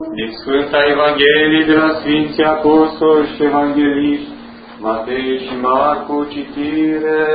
Din Sfânta Evanghelie de la Sfinții Apostoli și Evangeliști, Matei și Marcu, citire.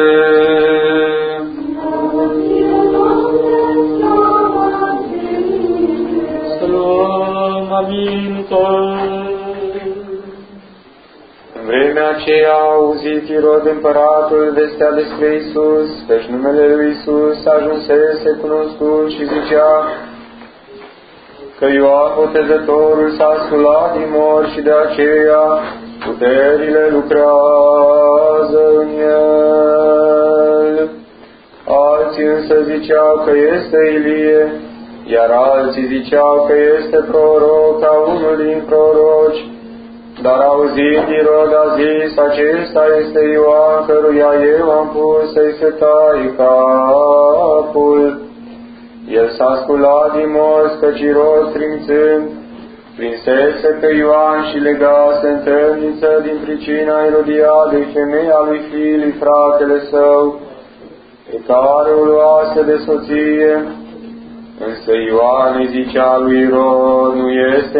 În vremea aceea a auzit Irod împăratul vestea despre Iisus, căci numele lui Iisus ajunsese cunoscut și zicea că Ioan Botezătorul s-a sculat din morți și de aceea puterile lucrează în el. Alții însă ziceau că este Ilie, iar alții ziceau că este proroc ca unul din proroci. Dar auzind Irod a zis, acesta este Ioan, căruia eu am pus să-i se tai capul. El s-a sculat din morți, căci Irod, strințând, prinsese pe Ioan și legase în temniță din pricina Irodiadei, femeia lui Filip, fratele său, pe care o luase de soție. Însă Ioan îi zicea lui Irod, nu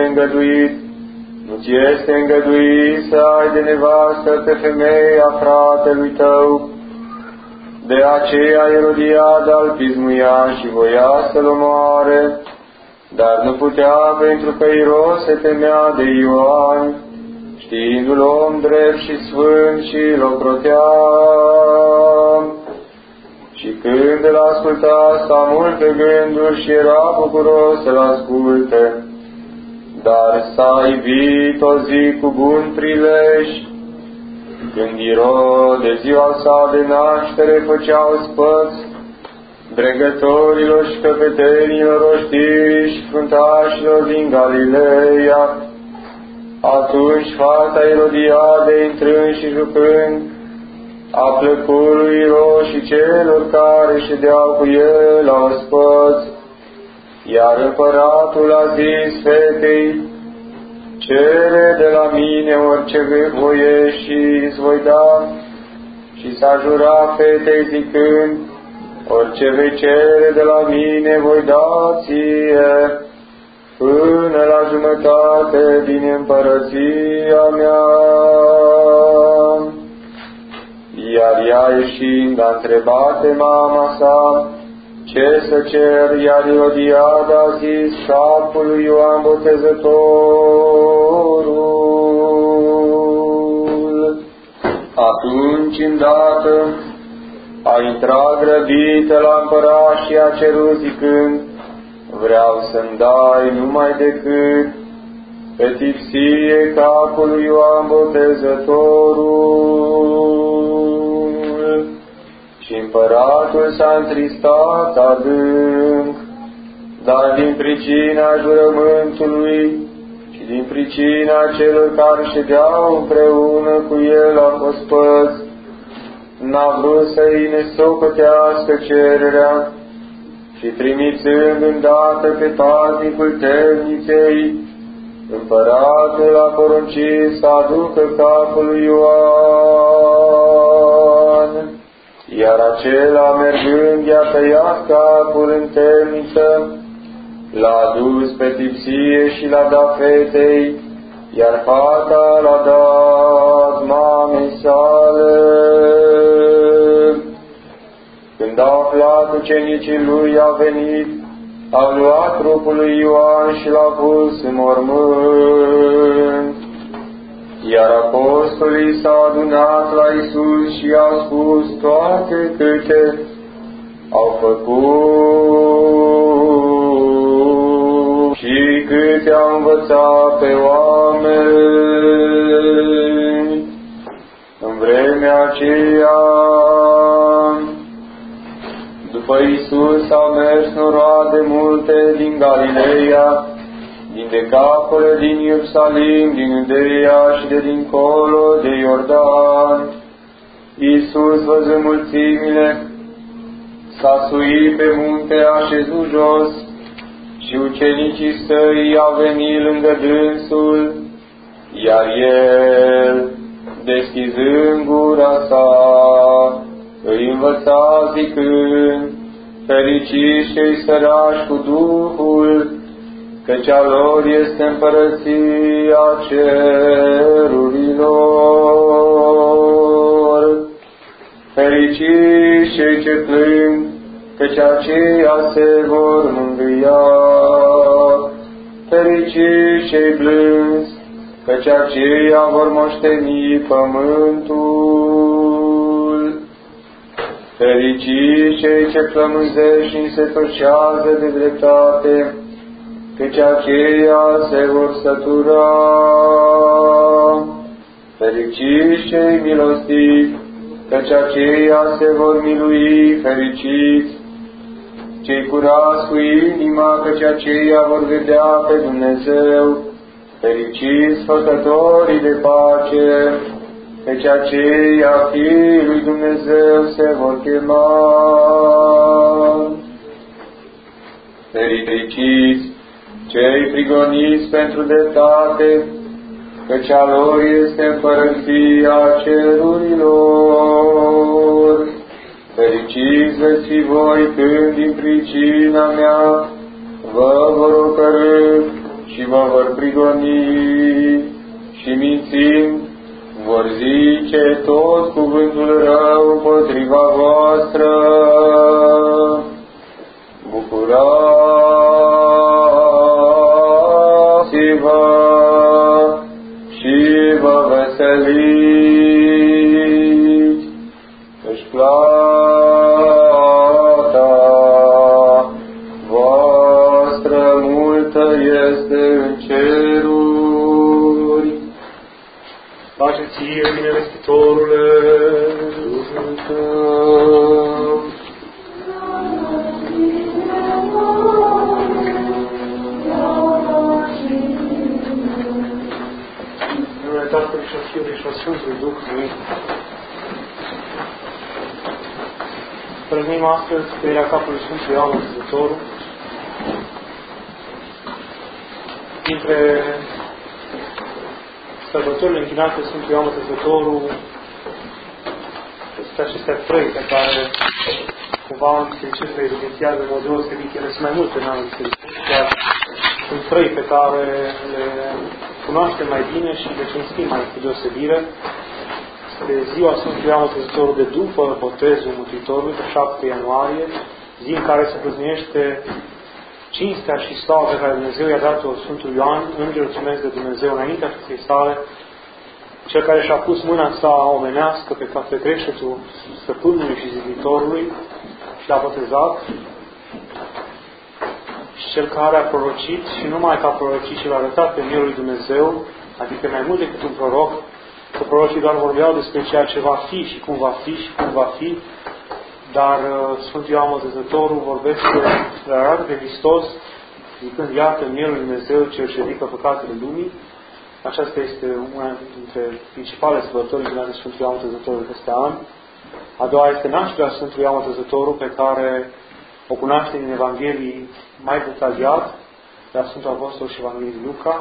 ți este îngăduit să ai de nevastă pe femeia fratelui tău. De aceea Irodiada îl pismuia și voia să-l omoare, dar nu putea, pentru că Irod se temea de Ioan, știindu-l om drept și sfânt, și îl ocrotea. Și când îl asculta, sta mult pe gânduri și era bucuros să-l asculte. Dar s-a ivit o zi cu bun prilej, când Irod de ziua sa de naștere făceau spăți dregătorilor și căpetenilor oștirii și fruntașilor din Galileea. Atunci fata Irodiade, intrând și jucând, a plăcut lui Irod și celor care ședeau cu el la ospăți. Iar împăratul a zis fetei, cere de la mine orice voiești și îți voi da. Și s-a jurat fetei zicând, orice vei cere de la mine voi da ție, până la jumătate din împărăția mea. Iar ea ieșind a întrebat pe mama sa, ce să cer, iar Irodiada a zis, șapul lui Ioan Botezătorul. Atunci, îndată, a intrat grăbită la împărat și a cerut zicând, vreau să-mi dai numai decât pe tipsie capul lui Ioan Botezătorul. Și împăratul s-a întristat adânc, dar din pricina jurământului și din pricina celor care ședeau împreună cu el la ospăți, n-a vrut să-i nesocotească cererea. Și trimițând îndată pe paznicul temniței, împăratul a poruncit să aducă capul lui Ioan. Iar acela, mergând, i-a tăiat capul în temniță, l-a adus pe tipsie și l-a dat fetei, iar fata l-a dat mamei sale. Când au aflat, ucenicii lui au venit, au luat trupul lui Ioan și l-au pus în mormânt. Iar apostolii s-au adunat la Iisus și i-au spus toate câte au făcut și câte au învățat pe oameni. În vremea aceea, după Iisus au mers noroade multe din Galileea, din Decapole, din Ierusalim, din Iudeea și de dincolo de Iordan. Iisus, văzând mulțimile, s-a suit pe munte, a șezut jos și ucenicii săi au venit lângă dânsul, iar el, deschizând gura sa, îi învăța zicând, fericiți cei săraci cu Duhul, căci a lor este împărăția cerurilor. Fericiți cei ce plâng, căci aceia se vor mângâia. Fericiți cei blânzi, căci aceia vor moșteni pământul. Fericiți cei ce flămânzește și însetoșează de dreptate, căci aceia se vor sătura. Fericiți cei milostivi, căci aceia se vor milui. Fericiți cei curați cu inima, căci aceia vor vedea pe Dumnezeu. Fericiți făcătorii de pace, căci aceia fiii lui Dumnezeu se vor chema. Fericiți cei prigoniți pentru dreptate, căci a lor este împărăția cerurilor. Fericiți veți fi voi când din pricina mea vă vor ocărî și vă vor prigoni și mințind vor zice tot cuvântul rău împotriva voastră. Bucurați-vă și vă veseliți, căci plata voastră multă este în ceruri. Pace ție, binevestitorule, Duhul tău. În numele Tatălui și a Fiului și a Sfântului Duhului, prăznim astăzi tăierea capului Sfântului Ioan Botezătorul. Dintre sărbătorile închinate Sfântul Ioan Botezătorul, sunt acestea trei pe care cumva în bisericii le evidențiază în mod deosebit. Ele sunt mai multe în anul bisericii, dar sunt trei pe care le cunoaștem mai bine și le cinstim mai cu deosebire. Este ziua Sfântului Ioan Botezătorul de după botezul Mântuitorului, pe 7 ianuarie, zi în care se prăznuiește cinstea și slava pe care Dumnezeu i-a dat-o Sfântul Ioan, îngerul trimis de Dumnezeu înaintea fiței sale, cel care și-a pus mâna sa omenească pe creștetul Stăpânului și Ziditorului și l-a botezat, și cel care a prorocit și numai că a prorocit și l-a arătat pe Mielul lui Dumnezeu, adică mai mult decât un proroc, că prorocii doar vorbeau despre ceea ce va fi și cum va fi și cum va fi, dar Sfântul Ioan Botezătorul vorbește, le arată pe Hristos, zicând, iată Mielul lui Dumnezeu cel ce ridică păcatele lumii. Aceasta este una dintre principalele sărbători de Sfântul Ioan Botezătorul peste an. A doua este nașterea Sfântului Ioan Botezătorul, pe care o cunoaștem din Evanghelii mai detaliat, la Sfântul Apostol și Evanghelii Luca.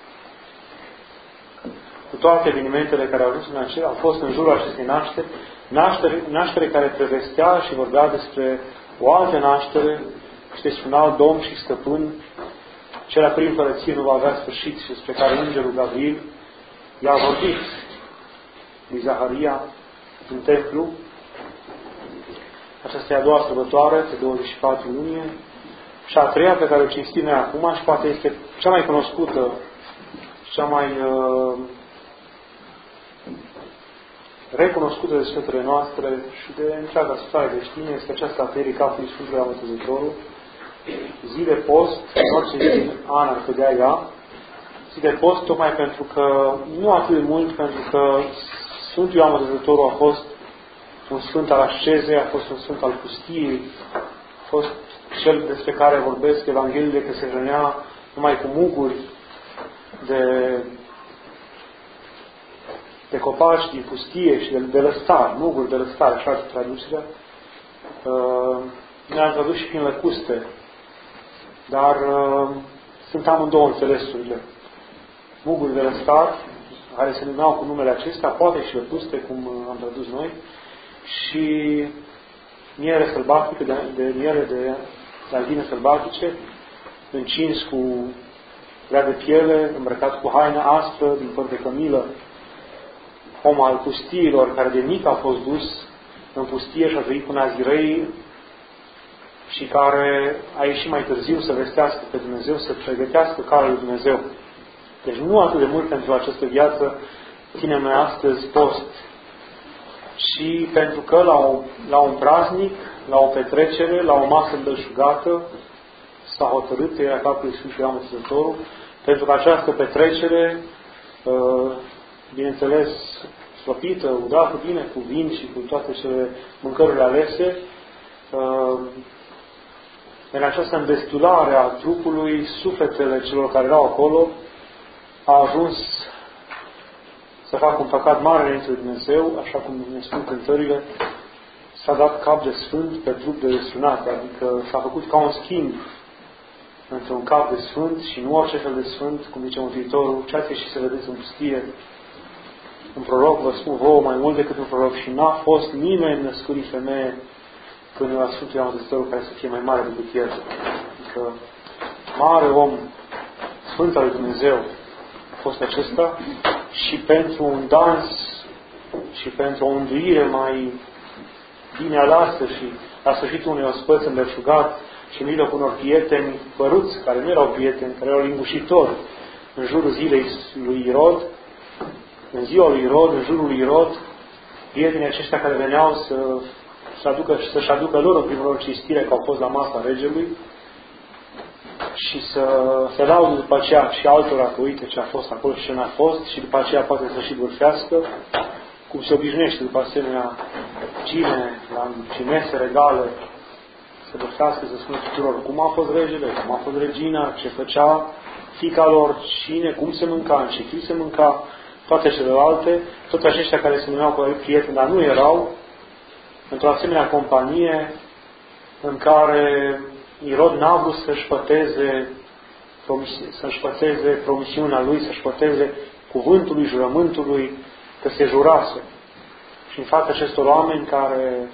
Cu toate evenimentele care au fost în jurul acestei naștere care prevestea și vorbea despre o altă naștere și despre un alt Domn și Stăpân, cel prin împărăție nu va avea sfârșit și despre care Îngerul Gabriel i-a vorbit lui Zaharia în templu. Aceasta e a doua sărbătoare, pe 24 iunie, și a treia pe care o cinstim noi acum și poate este cea mai cunoscută, cea mai recunoscută de Sfântele noastre și de întreaga stare de știne, este această a tăierii capului Sfântului Ioan Botezătorul, zi de post, în orice zi din an ar cădea ea, zi de post tocmai pentru că, nu atât de mult, pentru că Sfântul Ioan Botezătorul a fost un sfânt al ascezei, a fost un sfânt al pustiei, a fost cel despre care vorbesc Evangheliile, că se hrănea numai cu muguri de copaci din pustie și de lăstar, muguri de lăstar, așa ar fi traducerea. Ne-am tradus și prin lăcuste, dar sunt amândouă înțelesurile. Muguri de lăstar, care se numeau cu numele acesta, poate și lăcuste, cum am tradus noi, și miere sălbatică, de miere de albine sălbatice, încins cu grea de piele, îmbrăcat cu haină aspră, din păr de cămilă, om al pustiilor, care de mic a fost dus în pustie și a trăit cu nazirei și care a ieșit mai târziu să vestească pe Dumnezeu, să pregătească calea lui Dumnezeu. Deci nu atât de mult pentru această viață ținem noi astăzi post. Și pentru că la un praznic, la o petrecere, la o masă îmbelșugată, s-a hotărât tăierea capului Sfântului Ioan Botezătorul, pentru că această petrecere, bineînțeles, slopită, udată bine, cu vin și cu toate cele mâncărurile alese, în această îndestulare a trupului, sufletele celor care erau acolo au ajuns să facă un păcat mare înainte de Dumnezeu, așa cum ne spun cântările, s-a dat cap de sfânt pe trup de destrunat, adică s-a făcut ca un schimb între un cap de sfânt și nu orice fel de sfânt, cum zice Mântuitorul, ce ați ieșit să vedeți în pustie, un proroc, vă spun vouă mai mult decât un proroc, și n-a fost nimeni născut din femeie până la Sfântul Ioan Botezătorul care să fie mai mare decât el. Adică mare om, Sfânt al lui Dumnezeu a fost acesta, și pentru un dans și pentru o înduire mai bine aleasă și la sfârșitul unei ospăți îmbelșugat și în mijlocul unor prieteni păruți, care nu erau prieteni, care erau lingușitori în jurul zilei lui Irod, în ziua lui Irod, în jurul lui Irod, prietenii aceștia care veneau să-și aducă lor, în primul rând, cinstire că au fost la masa regelui și să se laude după aceea și altora că uite ce a fost acolo și ce n-a fost și după aceea poate să și vârfească, cum se obișnuiește după asemenea cine și mese regale, să vârfească, să spună tuturor cum a fost regele, cum a fost regina, ce făcea fiica lor, cine, cum se mânca, în ce chip se mânca, toate celelalte, toți aceștia care se numeau cu prieteni, dar nu erau, într-o asemenea companie în care Irod n-a vrut să-și păteze promisiunea lui, să-și păteze cuvântul lui, jurământul lui, că se jurase. Și în fața acestor oameni care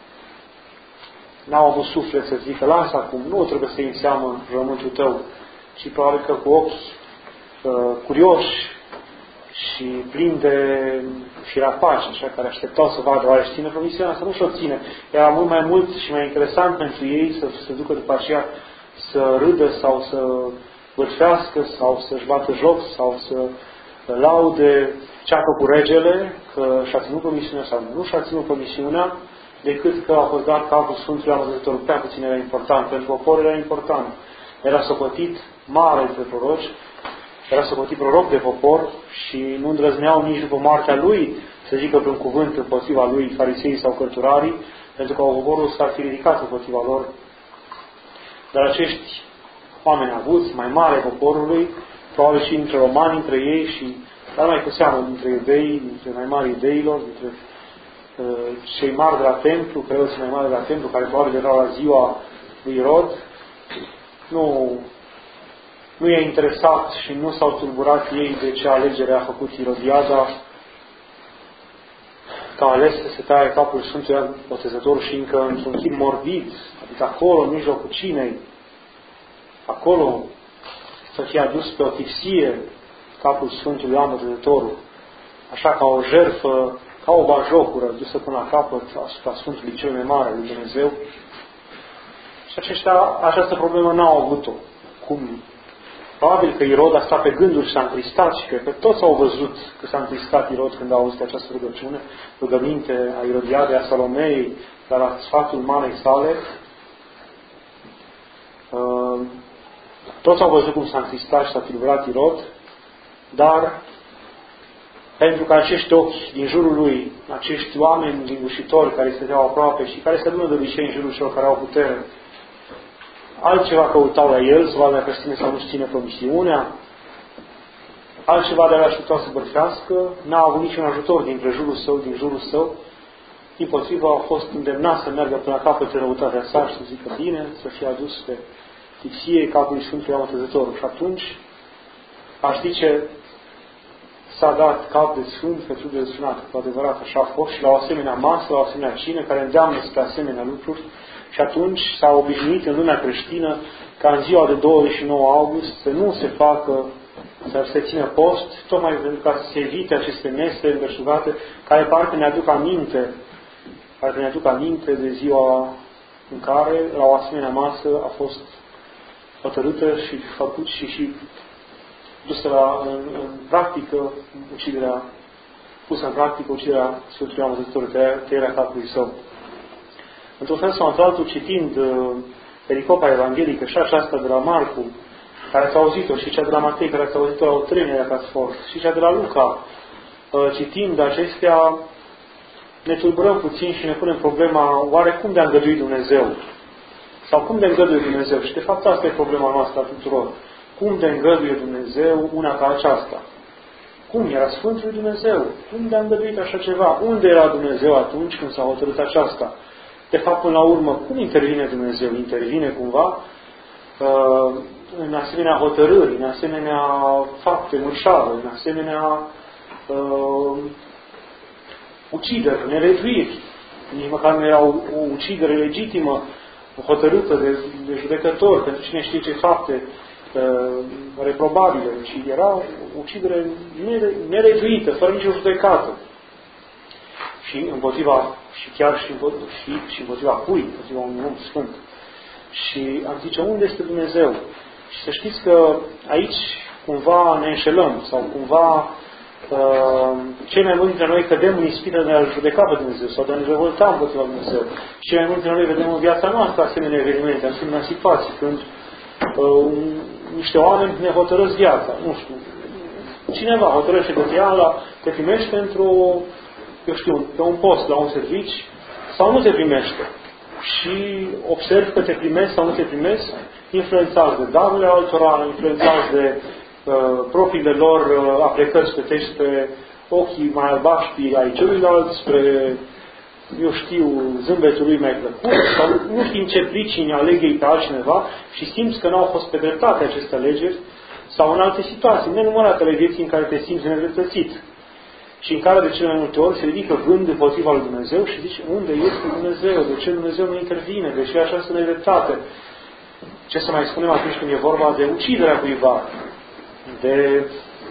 n-au avut suflet să zică, lasă acum, nu trebuie să-i înseamnă jurământul tău, ci probabil că cu ochi curioși și plini de firapaci, așa, care așteptau să vadă, oare își ține promisiunea, să nu și-o ține. Era mult mai mult și mai interesant pentru ei să se ducă după aceea să râdă sau să vârfească sau să-și bată joc sau să laude ceacă cu regele că și-a ținut promisiunea sau nu și-a ținut promisiunea, decât că a fost dat capul Sfântului Ioan Botezătorul. Prea puțin era important, pentru popor era important. Era socotit mare între proroci, era socotit proroc de popor și nu îndrăzneau nici după moartea lui să zică vreun cuvânt împotriva lui fariseii sau cărturarii, pentru că poporul s-ar fi ridicat împotriva lor. Dar acești oameni avuți, mai mare poporului, probabil și între romani, între ei și, dar mai cu seamă, dintre iudei, dintre mai mari iudeilor, dintre cei mari de la templu, preoții mai mari de la templu, care probabil erau la ziua lui Irod, nu i-a interesat și nu s-au tulburat ei de ce alegere a făcut Irodiada, că a ales să se taie capul Sfântului Ioan Botezătorul și încă într-un chip morbid, adică acolo, în mijlocul cinei, acolo să fie adus pe o tipsie capul Sfântului Ioan Botezătorul, așa ca o jertfă, ca o bajocură dusă până la capăt asupra Sfântului cel mai mare lui Dumnezeu. Și această problemă n-au avut-o. Cum? Probabil că Irod a stat pe gânduri și s-a întristat și cred că toți au văzut că s-a întristat Irod când a auzit această rugăminte a Irodiadei, a Salomei, dar la sfatul mamei sale. Toți au văzut cum s-a întristat și s-a tulburat Irod, dar pentru că acești ochi din jurul lui, acești oameni lingușitori care stăteau aproape și care se adună de obicei în jurul celor care au putere, altceva căutau la el, să vadă dacă își ține sau nu-și ține promisiunea, altceva de-a ajutat să bărfească, n-a avut niciun ajutor din jurul său, dimpotrivă au fost îndemnați să meargă până la capăt de răutatea sa și să zică bine, să fie adus pe tipsie capului Sfântului Ioan Botezătorul. Și atunci, aș zice, s-a dat cap de sfânt pe trup de destrunat, cu adevărat așa a fost și la o asemenea masă, la o asemenea cină, care îndeamnă spre asemenea lucruri, Și atunci s-a obișnuit în lumea creștină ca în ziua de 29 august să nu se facă, să se țină post, tocmai pentru ca să se evite aceste mese înverșugate, care parcă ne aduc aminte de ziua în care, la o asemenea masă, a fost hotărâtă și făcut și dusă în practică pusă în practică uciderea Sfântului Ioan Botezătorul, tăierea capului său. Într-un fel sau într-altul, citind pericopa evanghelică și aceasta de la Marcu, care ați auzit-o, și cea de la Matei, care ați auzit-o la o trăime, dacă ați fost, și cea de la Luca, citind acestea, ne tulburăm puțin și ne punem problema, oare cum de-a îngăduit Dumnezeu? Sau cum de îngăduie Dumnezeu? Și de fapt asta e problema noastră a tuturor. Cum de îngăduie Dumnezeu una ca aceasta? Cum era Sfântul Dumnezeu? Cum de-a îngăduit așa ceva? Unde era Dumnezeu atunci când s-a hotărât aceasta? De fapt, până la urmă, cum intervine Dumnezeu? Intervine cumva în asemenea hotărâri, în asemenea fapte mărșave, în asemenea ucideri, nereduiri. Nici măcar nu era o ucidere legitimă, hotărâtă de judecători, pentru cine știe ce fapte reprobabile, ci era o ucidere nereduită, fără nicio judecată. Și împotriva, și chiar și împotriva cui? Împotriva unui om sfânt. Și am zice, unde este Dumnezeu? Și să știți că aici cumva ne înșelăm, sau cumva cei mai mulți dintre noi cădem în ispită de a judeca pe Dumnezeu, sau de a ne revolta împotriva Dumnezeu. Și cei mai mulți dintre noi vedem în viața noastră asemenea evenimente, asemenea situații, când niște oameni ne hotărăsc viața, nu știu, cineva hotărăște că te primești pentru, pe un post, la un serviciu, sau nu te primește. Și observi că te primesc sau nu te primesc, influențați de darurile altora, influențați de propriile lor aplecări spre spre ochii mai albaștri ai celuilalt, spre, zâmbetul lui mai plăcut, sau nu știm ce pricini aleg ei pe altcineva și simți că n-au fost pe dreptate aceste alegeri, sau în alte situații, nenumăratele vieții în care te simți nedreptățit și în care de cele mai multe ori se ridică gând împotriva lui Dumnezeu și zici, unde este Dumnezeu? De ce Dumnezeu nu intervine? De ce așa să nedreptate? Ce să mai spunem atunci când e vorba de uciderea cuiva, de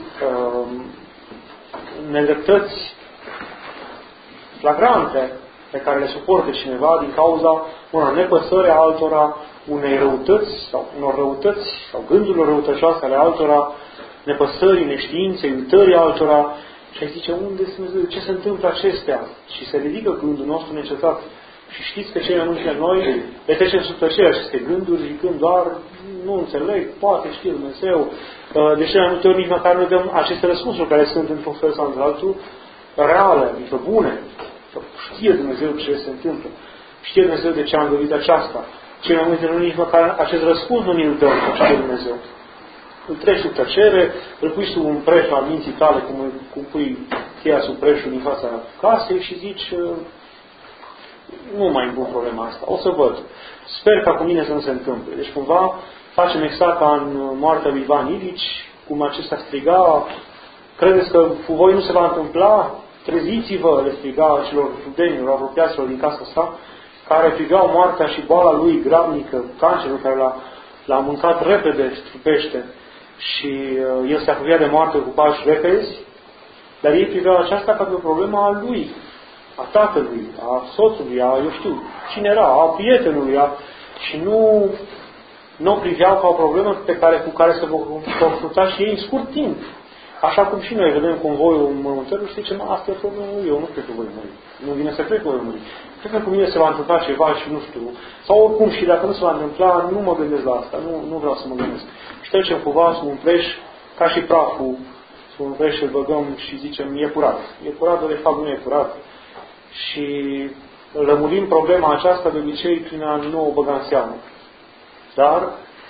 nedreptăți flagrante pe care le suportă cineva din cauza unor nepăsări a altora, unor răutăți sau gândurilor răutăcioase ale altora, nepăsării, neștiinței, uitării altora. Și ai zice, unde este Dumnezeu? Ce se întâmplă acestea? Și se ridică gândul nostru necetat. Și știți că cei mai mulți dintre noi le trecem sub tăcere aceste gânduri, zicând doar, nu înțeleg, poate știe Dumnezeu. De cele mai multe ori nici măcar nu dăm aceste răspunsuri care sunt într-un fel sau într-altul reale, adică bune. Știe Dumnezeu ce se întâmplă. Știe Dumnezeu de ce a îngăduit aceasta. Cei mai mulți dintre noi nici măcar acest răspuns nu ni-l dăm, știe Dumnezeu. Îl treci sub tăcere, îl pui sub un preș al minții tale, cum pui cheia sub preșul din fața casei și zici, nu mai îmi pun problema asta, o să văd. Sper ca cu mine să nu se întâmple. Deci cumva facem exact ca în moartea lui Ivan Ilici, cum acesta striga, credeți că cu voi nu se va întâmpla? Treziți-vă, le striga celor judenilor, apropiaților din casa sa, care priveau moartea și boala lui grabnică, cancerul care l-a mâncat repede, strupește, și el se apropia de moarte cu pași repezi, dar ei priveau aceasta ca pe o problemă a lui, a tatălui, a soțului, cine era, a prietenului, și nu o priveau ca o problemă cu care se vor confrunta și ei în scurt timp. Așa cum și noi vedem convoiul mormântărilor și zicem, asta e problema lui, eu nu cred că voi muri. Nu vine să cred că voi muri. Cred că cu mine se va întâmpla ceva și nu știu. Sau oricum, și dacă nu se va întâmpla, nu mă gândesc la asta, nu vreau să mă gândesc. Și trecem cumva sub un preș, ca și praful, sub un preș îl băgăm și zicem, e curat. E curat, dar de fapt nu e curat. Și lămurim problema aceasta de obicei prin a nu o băga în seamă. Dar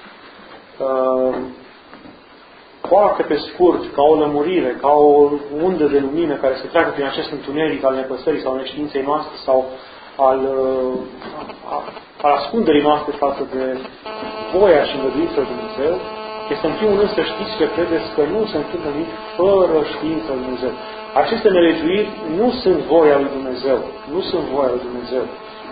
foarte pe scurt, ca o lămurire, ca o undă de lumină care se treacă prin acest întuneric al nepăsării sau neștiinței noastre sau al ascunderii noastre față de voia și îngăduința lui Dumnezeu, este în primul rând să știți că credeți că nu se întâmplă nimic fără știința lui Dumnezeu. Aceste nelegiuiri nu sunt voia lui Dumnezeu. Nu sunt voia lui Dumnezeu.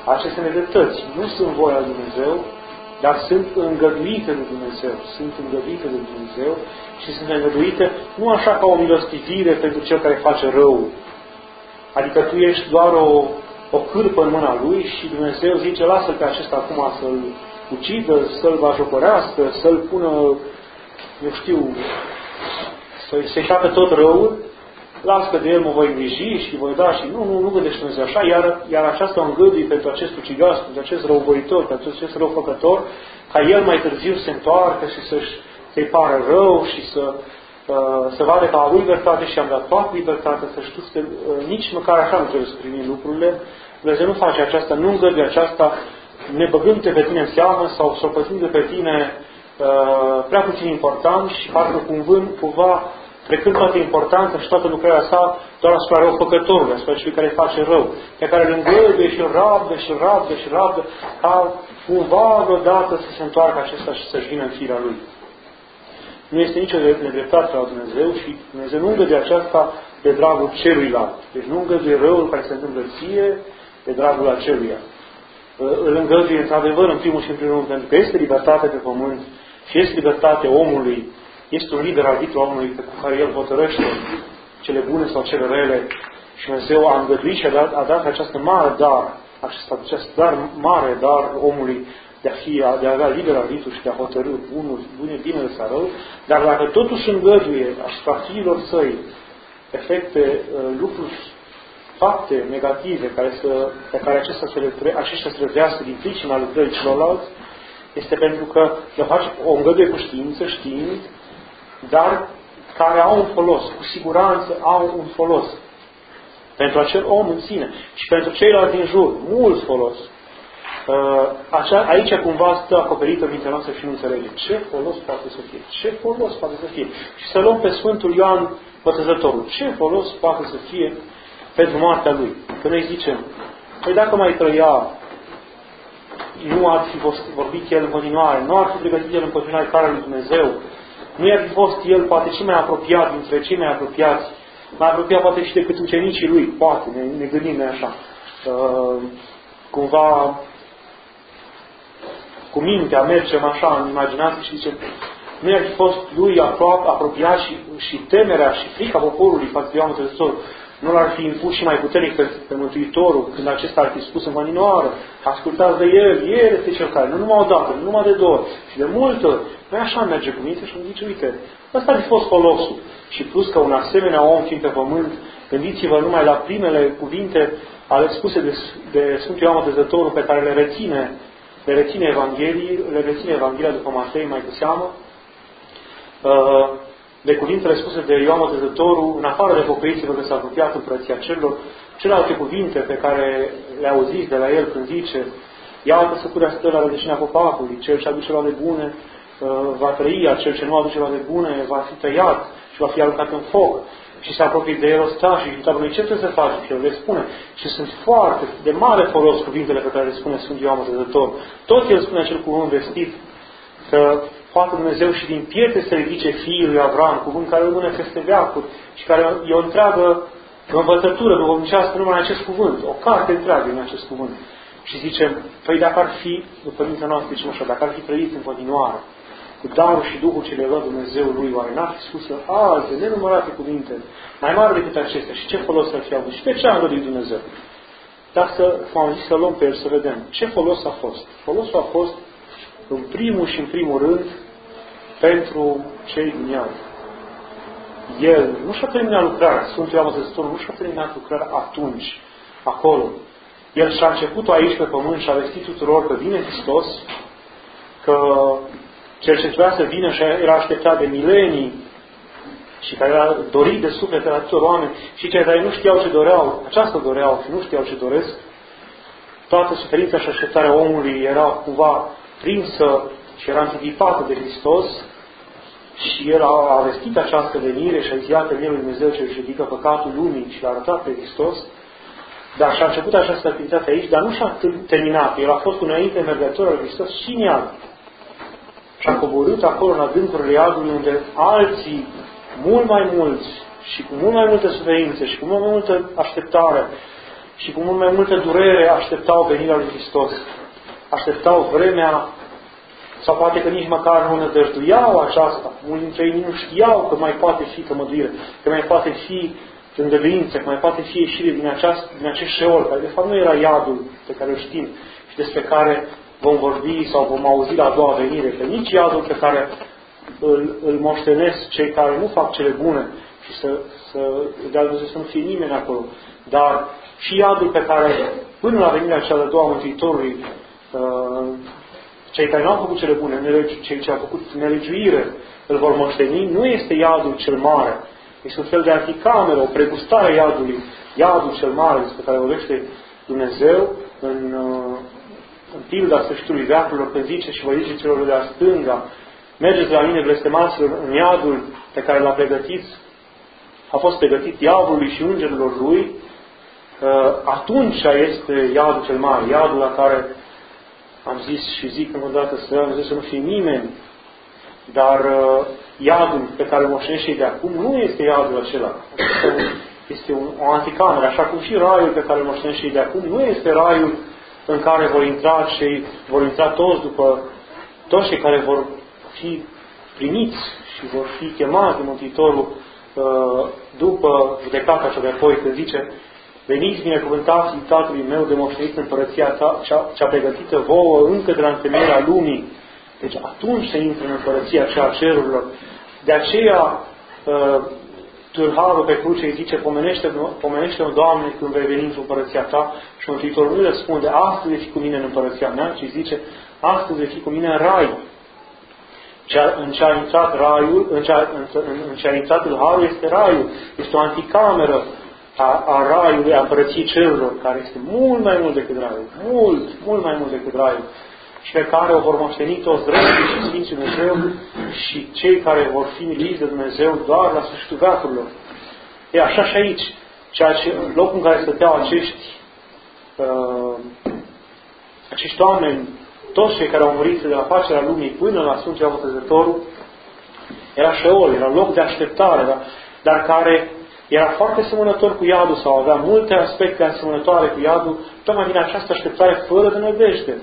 aceste nedreptăți nu sunt voia lui Dumnezeu, dar sunt îngăduite de Dumnezeu. Sunt îngăduite de Dumnezeu și sunt îngăduite nu așa ca o milostivire pentru cel care face rău. Adică tu ești doar o cârpă în mâna lui și Dumnezeu zice, lasă-l pe acesta acum să-l ucidă, să-l bajocorească, să-l pună, eu știu, să-i facă tot răul, las că de el mă voi îngriji și voi da și nu gândește Dumnezeu așa, iar aceasta o îngăduie pentru acest ucigaș, pentru acest răuvoitor, pentru acest răufăcător, ca el mai târziu se întoarcă și să-i pară rău și să vadă că a avut libertate și am dat toată libertatea, să știți că nici măcar așa nu trebuie să primim lucrurile. Dumnezeu nu face aceasta, nu îngăduie aceasta, ne băgându-te pe tine în seamă sau sopățându-te pe tine prea puțin important și parcă cumva trecând toată importanța și toată lucrarea sa doar asupra răufăcătorului, asupra celui care face rău, pe care îl îngăduie și îl rabdă, ca cumva vreodată să se întoarcă acesta și să-și vină în firea lui. Nu este nicio nedreptate la Dumnezeu și Dumnezeu nu îngăduie aceasta de dragul celuilalt. Deci nu îngăduie răul care se întâmplă ție de dragul aceluia. Îl îngăduie într-adevăr în primul și în primul rând pentru că este libertate pe pământ și este libertate omului. Este un liber arbitru omului cu care el hotărăște cele bune sau cele rele și Dumnezeu a îngăduit și a dat această mare dar, acest mare dar omului de a avea liber arbitru și de a hotărâ binele sau rău, dar dacă totuși îngăduie asupra fiilor săi efecte, lucruri, fapte negative pe care aceștia să le trăiască din pricina lucrării celorlalți, este pentru că le face o îngăduie cu știință, știind, dar care au un folos, cu siguranță au un folos pentru acel om în sine și pentru ceilalți din jur, mult folos. Aici cumva stă acoperită mintea noastră și nu înțelege ce folos poate să fie. Ce folos poate să fie? Și să luăm pe Sfântul Ioan Botezătorul. Ce folos poate să fie pentru moartea lui? Că noi zicem, păi dacă mai trăia, nu ar fi vorbit el în continuare, nu ar fi pregătit el în continuare calea lui Dumnezeu, nu ar fi fost el poate cel mai apropiat dintre cei mai apropiați, mai apropiat poate și decât ucenicii lui, poate, ne gândim noi așa. Cumva cu mintea mergem așa în imaginație și zicem, nu ar fi fost lui apropiat și temerea și frica poporului față de Ioan Botezătorul, nu l-ar fi impus și mai puternic pe Mântuitorul când acesta ar fi spus în vaninoară, ascultați de el este cel care, nu numai odată, nu numai de două ori, și de multe ori. Noi așa merge cu minte și îmi zice, uite, ăsta ar fi fost folosul. Și plus că un asemenea om fiind pe pământ, gândiți-vă numai la primele cuvinte ale spuse de Sfântul Ioan Botezătorul pe care le reține Evanghelia după Matei mai cu seamă, de cuvintele spuse de Ioan Botezătorul, în afară de pocăiți-vă că s-a apropiat Împărăția Cerurilor, celelalte cuvinte pe care le auziți de la el când zice, iată săcurea stă la rădăcina copacului, cel ce aduce roade bune va trăi, iar cel ce nu aduce roade bune va fi tăiat și va fi aruncat în foc. Și se apropie de el ostașii și întreabă, ce trebuie să facem? Și el le spune. Și sunt foarte de mare folos cuvintele pe care le spune Sfântul Ioan Botezător. Tot el spune acel cuvânt vestit că poate Dumnezeu și din pietre să ridice fiul lui Avram, cuvânt care rămâne peste veacuri și care e o întreagă învățătură duhovnicească numai în acest cuvânt, o carte întreagă în acest cuvânt. Și zicem, păi dacă ar fi, după mintea noastră zicem așa, dacă ar fi trăit în continuare, cu darul și Duhul ce le-a luat Dumnezeu lui, oare n-ar fi spus alte, nenumărate cuvinte, mai mari decât acestea? Și ce folos ar fi avut? Și pe ce a îngăduit Dumnezeu? Dar am zis să luăm pe el să vedem ce folos a fost. Folosul a fost în primul și în primul rând pentru cei din iad. El nu și-a terminat lucrarea, Sfântul Ioan Botezătorul nu și-a terminat lucrarea atunci, acolo. El și-a început aici pe pământ și a vestit tuturor că vine Hristos, că cel ce trebuia să vină și era așteptat de milenii și care era dorit de sufletele atâtor oameni și cei care nu știau ce doreau, aceasta doreau și nu știau ce doresc, toată suferința și așteptarea omului era cumva prinsă și era anticipată de Hristos și el a vestit această venire și a zis, iată mielul lui Dumnezeu ce își ridică păcatul lumii și l-a arătat pe Hristos, dar și-a început această activitate aici, dar nu și-a terminat. El a fost înainte mergător al Hristos și în iad. Și-a coborât acolo în adâncurile iadului unde alții, mult mai mulți și cu mult mai multă suferință și cu mult mai multă așteptare și cu mult mai multă durere așteptau venirea lui Hristos. Așteptau vremea, sau poate că nici măcar nu nădăjduiau aceasta. Mulți dintre ei nu știau că mai poate fi tămăduire, că mai poate fi îngăduință, că mai poate fi ieșire din acest șeol, care de fapt nu era iadul pe care îl știm și despre care vom vorbi sau vom auzi la a doua venire, că nici iadul pe care îl moștenesc cei care nu fac cele bune și să nu fie nimeni acolo, dar și iadul pe care până la venirea cea de-a doua Mântuitorului cei care nu au făcut cele bune, cei ce au făcut nelegiuire, îl vor moșteni, nu este iadul cel mare. Este un fel de anticameră, o pregustare a iadului, iadul cel mare despre care vorbește Dumnezeu în pilda sfârșitului veacurilor, când zice și voi zice celor de la stânga, mergeți la mine, blestemaților, în iadul pe care l-a pregătit, a fost pregătit diavolului și îngerilor lui, atunci este iadul cel mare, iadul la care am zis și zic încă o dată să nu fie nimeni, dar iadul pe care îl moștenește de acum nu este iadul acela. Este o anticameră, așa cum și raiul pe care îl moștenește de acum nu este raiul în care vor intra toți cei care vor fi primiți și vor fi chemați de Mântuitorul după judecata cea de apoi, când zice: veniți binecuvântați Tatălui meu de moșteniți împărăția ta, cea pregătită vouă încă de la întemeierea lumii. Deci atunci se intră în împărăția aceea cerurilor. De aceea tâlharul pe cruce îi zice: pomenește-mă, Doamne, când vei veni într-o împărăția ta. Și Mântuitorul nu răspunde: astăzi vei fi cu mine în împărăția mea, ci zice: astăzi vei fi cu mine în rai. În ce a intrat raiul, în ce a intrat tâlharul este raiul. Este o anticameră a raiului, a împărăției cerurilor, care este mult mai mult decât raiul. Mult mai mult decât raiul. Și pe care o vor moșteni toți dreptii și Sfinții Dumnezeu și cei care vor fi miliți de Dumnezeu doar la sfârșitul veacurilor. E așa și aici. Locul în care stăteau acești oameni, toți cei care au murit de la facerea lumii până la Sfântul Ioan Botezătorul, era șeol, era loc de așteptare, dar care era foarte semănător cu iadul sau avea multe aspecte asemănătoare cu iadul, tocmai din această așteptare fără de nădejde.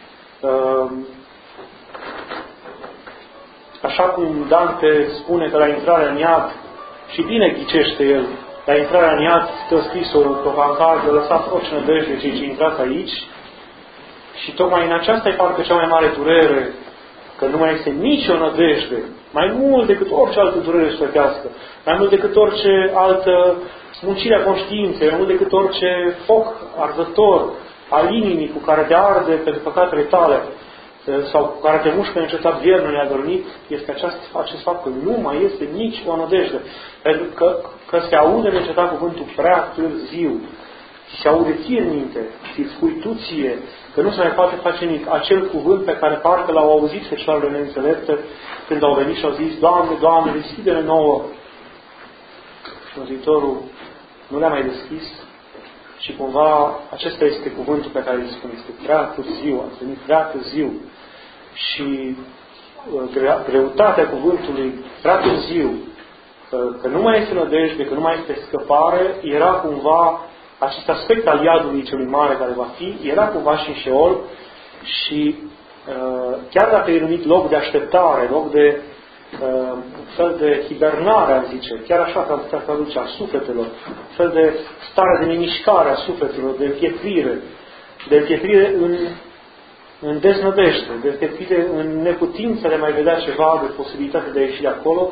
Așa cum Dante spune că la intrarea în iad, și bine ghicește el, la intrarea în iad stă scris-o pe pancardă: lăsați orice nădejde cei ce intrați aici. Și tocmai în aceasta e parcă cea mai mare durere, că nu mai este nicio nădejde, mai mult decât orice altă durere sfătească, mai mult decât orice altă muncire a conștiinței, mai mult decât orice foc arzător al inimii cu care te arde pentru păcatele tale sau cu care te mușcă neîncetat viernul neadormit, este acest fapt că nu mai este nici o nădejde. Pentru că se aude neîncetat cuvântul prea târziu. Se aude ție în minte, ți-ți spui tu ție, că nu se mai poate face nimic. Acel cuvânt pe care parcă l-au auzit fecioarele neînțelepte când au venit și au zis: Doamne, Doamne, deschide-ne nouă. Și Mântuitorul nu le-a mai deschis. Și cumva acesta este cuvântul pe care îl spune. Este prea târziu, a venit prea târziu. Și greutatea cuvântului prea târziu, că nu mai este nădejde, că nu mai este scăpare, era cumva acest aspect al iadului celui mare care va fi, era cumva și în șeol și chiar dacă e numit loc de așteptare, loc de un fel de hibernare, am zice, chiar așa că am putea traduce, a sufletelor, un fel de stare de nemișcare a sufletelor, de împietrire în deznădejde, de împietrire în neputință de mai vedea ceva, de posibilitate de a ieși de acolo,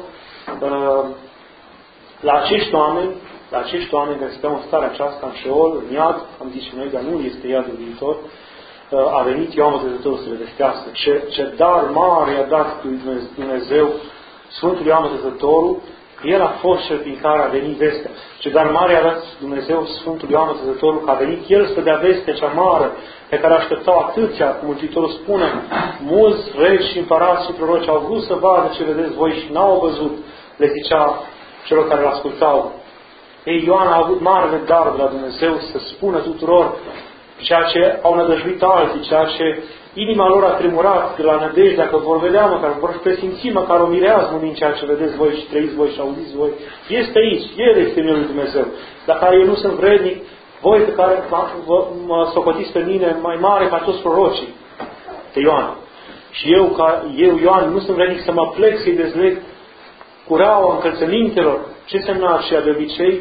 la acești oameni care stau în starea aceasta, în șeol, în iad, am zis și noi, dar nu este iadul viitor, a venit Ioan Botezătorul să le vestească. Ce dar mare i-a dat Dumnezeu Sfântul Ioan Botezătorul, el a fost cel prin care a venit vestea. Ce dar mare i-a dat Dumnezeu Sfântul Ioan Botezătorul, că a venit el să dea vestea cea mare, pe care așteptau atâția, cum Mântuitorul spune: mulți regi și împărați și proroci au vrut să vadă ce vedeți voi și n-au văzut, le zicea celor care l-ascultau. Ei, Ioan a avut marele dar de la Dumnezeu să spună tuturor ceea ce au nădăjduit alții, ceea ce inima lor a tremurat de la nădejde, dacă vor vedea măcar, vor presimți măcar o mireazmă din ceea ce vedeți voi și trăiți voi și auziți voi. Este aici, El este Mielul lui Dumnezeu, la care eu nu sunt vrednic voi pe care mă socotiți pe mine mai mare ca toți prorocii, de Ioan. Și eu, Ioan, nu sunt vrednic să mă plec, să-i dezleg cureaua încălțămintelor. Ce semna aceea de obicei?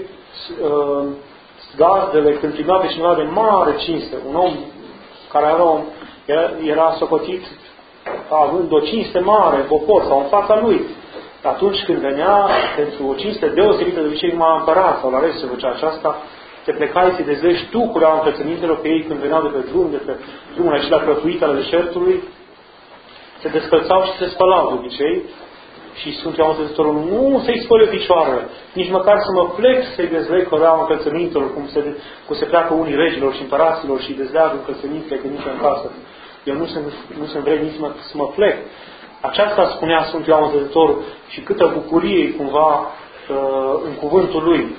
Gazdele, când primea pe cineva de mare cinste, un om care era socotit având o cinste mare în popor sau în fața lui, atunci când venea pentru o cinste deosebită, de obicei numai împărat sau la rest se făcea aceasta, te plecai să dezlegi tu cureaua încălțămintelor pe ei când veneau de pe drum, de pe drumul acela prăfuit al deșertului, se descălțau și se spălau de obicei. Și Sfântul Ioan Botezătorul nu să-i spăle picioarele, nici măcar să mă plec să-i dezleg cureaua încălțămintelor, cum se pleacă unii regilor și împăraților și dezleagă încălțămintele când intră în casă. Eu nu sunt vrednic să mă plec. Aceasta spunea Sfântul Ioan Botezătorul și câtă bucurie cumva în cuvântul lui,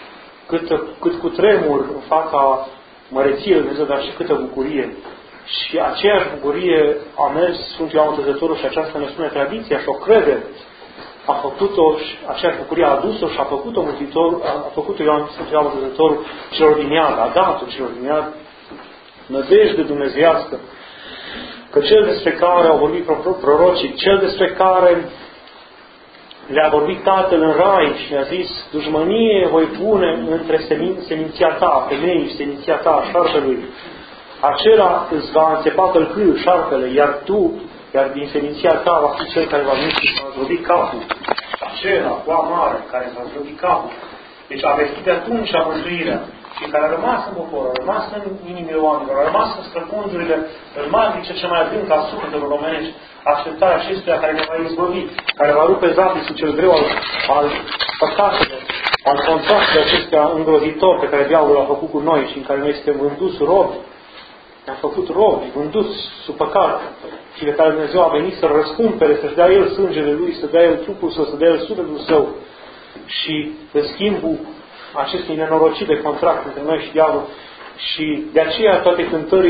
cât cu tremur în fața măreției lui Dumnezeu, dar și câtă bucurie. Și aceeași bucurie a mers Sfântul Ioan Botezătorul și aceasta ne spune tradiția și o crede. A făcut-o și aceeași bucurie a adus-o și a făcut-o Mântuitorul, a făcut-o Sfântul Ioan Botezătorul celor din iad, a dat-o celor din iad, nădejde dumnezeiască. Că cel despre care au vorbit prorocii, cel despre care le-a vorbit Tatăl în rai și le-a zis, dușmănie voi pune între seminția ta, femeii și seminția ta, șarpelui. Acela îți va înțepa călcâiul, șarpele, iar din seminția ta va fi cel care va veni și va zdrobi capul. Acela, cu mare, care va zdrobi capul. Deci a vestit de atunci mântuirea și care a rămas în popor, a rămas în inimile oamenilor, a rămas în străpundurile răzmatice ce mai adânc a sufletelor omenești, așteptarea acestuia care ne va izbăvi, care va rupe zapisul cel greu al păcatelor, al contrastului acestea îngrozitor pe care diavolul a făcut cu noi și în care noi suntem vânduți robi. Ne-a făcut robi, vânduți sub păcat și de care Dumnezeu a venit să răscumpere, să-și dea El sângele Lui, să dea El trupul Său, să dea El sufletul Său. Și în schimbul acestui nenorocit de contract între noi și diavol. Și de aceea toate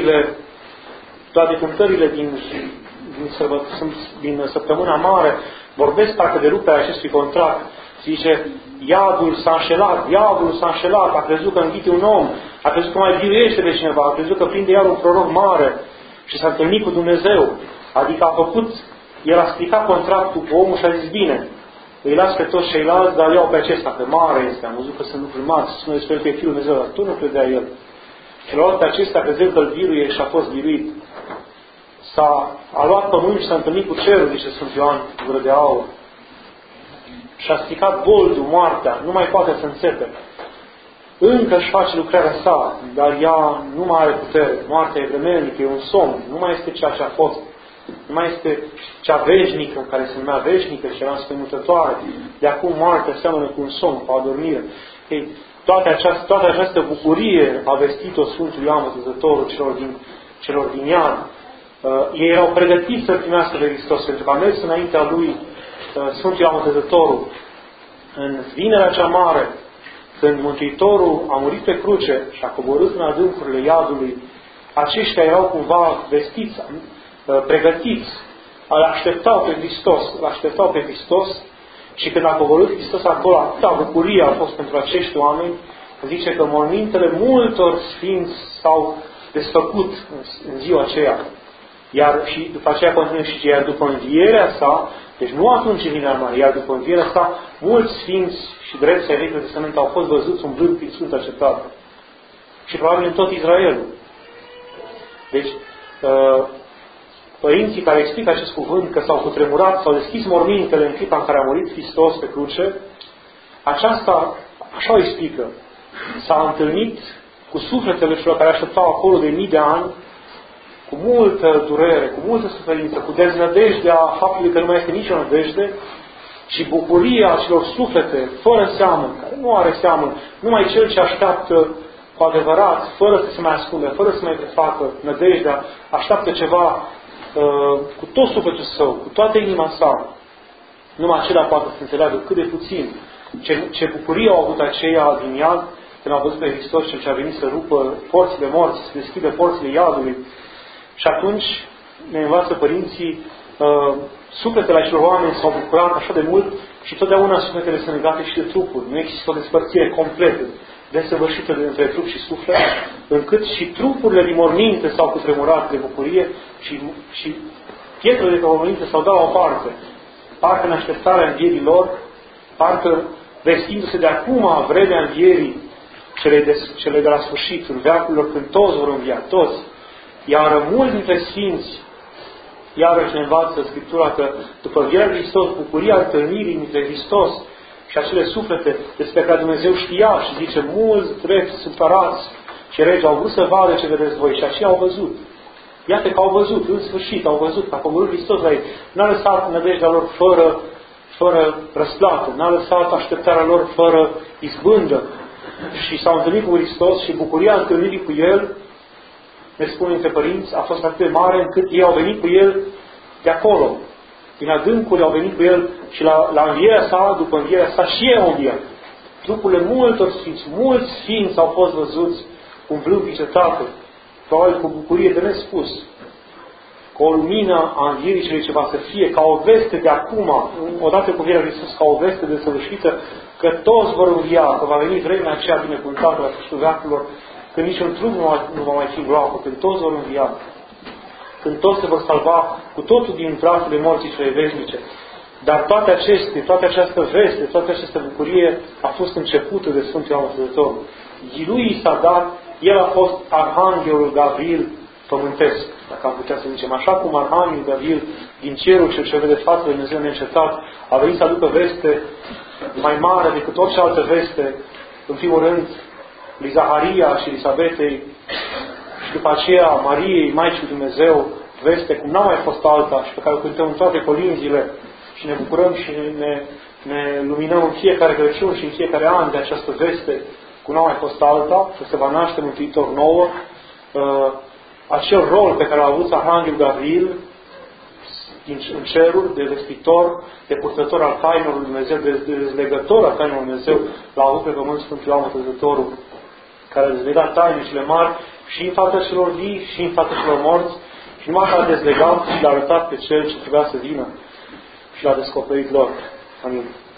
cântările din săptămâna mare vorbesc parcă de ruperea acestui contract. Zice, iadul s-a înșelat, diavolul s-a înșelat, a crezut că înghite un om, a crezut că mai biruiește de cineva, a crezut că prinde iar un proroc mare și s-a întâlnit cu Dumnezeu. Adică el a stricat contractul cu omul și a zis, bine, îi las pe toți ceilalți, dar iau pe acesta, că mare este, am văzut că sunt lucruri mari, să spune despre el că e Fiul Dumnezeu, dar tu nu credea el. Și la urmă pe acesta crezând că îl biruie și a fost biruit. A luat pământ și s-a întâlnit cu cerul, zice Sfânt Ioan, gură de aur. Și a stricat boldul, moartea, nu mai poate să înțepe. Încă își face lucrarea sa, dar ea nu mai are putere. Moartea e vremelnică, e un somn, nu mai este ceea ce a fost. Nu mai este cea veșnică, care se numea veșnică și era înspăimântătoare. De acum moartea seamănă cu un somn, cu o adormire. Ei, toată această bucurie a vestit-o Sfântul Ioan Botezătorul celor din iad. Ei erau pregătiți să primească pe Hristos, pentru că a mers înaintea lui Sfântul Ioan Botezătorul în vinerea cea mare, când Mântuitorul a murit pe cruce și a coborât în adâncurile iadului, aceștia erau cumva vestiți, pregătiți, îl așteptau pe Hristos și când a coborât Hristos acolo, atâta bucurie a fost pentru acești oameni, zice că mormintele multor sfinți s-au desfăcut în ziua aceea. Și după aceea continuă și iar după învierea sa, deci nu atunci în vinerea mare, iar după învierea sa, mulți sfinți și drepți ai Vechiului Testament au fost văzuți umblând prin Sfânta Cetate. Și probabil în tot Israelul. Deci, părinții care explică acest cuvânt, că s-au cutremurat, s-au deschis mormintele în clipa în care a murit Hristos pe cruce, aceasta, așa o explică, s-a întâlnit cu sufletele celor care așteptau acolo de mii de ani, cu multă durere, cu multă suferință, cu deznădejdea faptului că nu mai este nicio nădejde și bucuria acelor suflete, fără seamă, care nu are seamă, numai cel ce așteaptă cu adevărat, fără să se mai ascunde, fără să mai prefacă nădejdea, așteaptă ceva cu tot sufletul său, cu toată inima sa. Numai acela poate să înțeleagă cât de puțin ce bucurie au avut aceia din iad când au văzut pe Hristos cel ce a venit să rupă porțile morții, să deschidă porțile iadului. Și atunci ne învață părinții, sufletele acelor oameni s-au bucurat așa de mult și totdeauna sufletele sunt legate și de trupul. Nu există o despărțire completă. desăvârșită de între trup și suflet, încât și trupurile din morminte s-au cutremurat de bucurie și pietrele de pe morminte s-au dat la o parte. Parcă în așteptarea învierii lor, parcă vestindu-se de acum vremea învierii cele de la sfârșitul veacurilor, când toți vor învia, toți. Iar mulți dintre sfinți, iarăși ne învață Scriptura că după învierea lui Hristos, bucuria întâlnirii dintre Hristos și acele suflete despre care Dumnezeu știa și zice, mulți drepți supărați și regi au vrut să vadă ce vedeți voi și aceia au văzut. Iată că au văzut, în sfârșit, au văzut că a coborât Hristos la ei. N-a lăsat nădejdea lor fără răsplată, n-a lăsat așteptarea lor fără izbândă. Și s-au întâlnit cu Hristos și bucuria întâlnirii cu El, ne spun dintre părinți, a fost atât de mare încât ei au venit cu El de acolo. Din adâncuri au venit cu El și la învierea sa, după învierea sa, și ei au înviat. Trupurile multor sfinți, mulți sfinți au fost văzuți cu un vlâmp cetate, probabil cu bucurie de nespus, cu o lumină a învierii celui ce va să fie, ca o veste de acum, odată cu învierea lui Iisus, ca o veste desăvârșită, că toți vor învia, că va veni vremea aceea binecuvântată la sfârșitul veacurilor, când niciun trup nu va mai fi groapă, când toți vor învia, când toți se vor salva cu totul din brațele morții cele veșnice. Dar toate această veste, toată această bucurie a fost începutul de Sfântul Ioan Botezătorul. Lui s-a dat, el a fost Arhanghelul Gavril pământesc, dacă am putea să zicem. Așa cum Arhanghelul Gavril din cerul cel ce vede față de Dumnezeu neîncetat a venit să aducă veste mai mare decât orice altă veste, în primul rând lui Zaharia și Elisabetei și după aceea Mariei, Maicii lui Dumnezeu, veste cum n-a mai fost alta și pe care o cântăm în toate colinzile și ne bucurăm și ne luminăm în fiecare Crăciun și în fiecare an de această veste cum n-a mai fost alta, că se va naște Mântuitor nouă, acel rol pe care l-a avut Arhanghelul Gavril în ceruri, de vestitor, de purtător al tainelor lui Dumnezeu, de dezlegător al tainelor lui Dumnezeu, l-a avut pe pământ Sfântul Ioan Botezătorul, care a dezlegat tainele cele mari și în fața celor vii și în fața celor morți și numai că a dezlegat și l-a arătat pe cel ce trebuia să vină și l-a descoperit lor. Amin.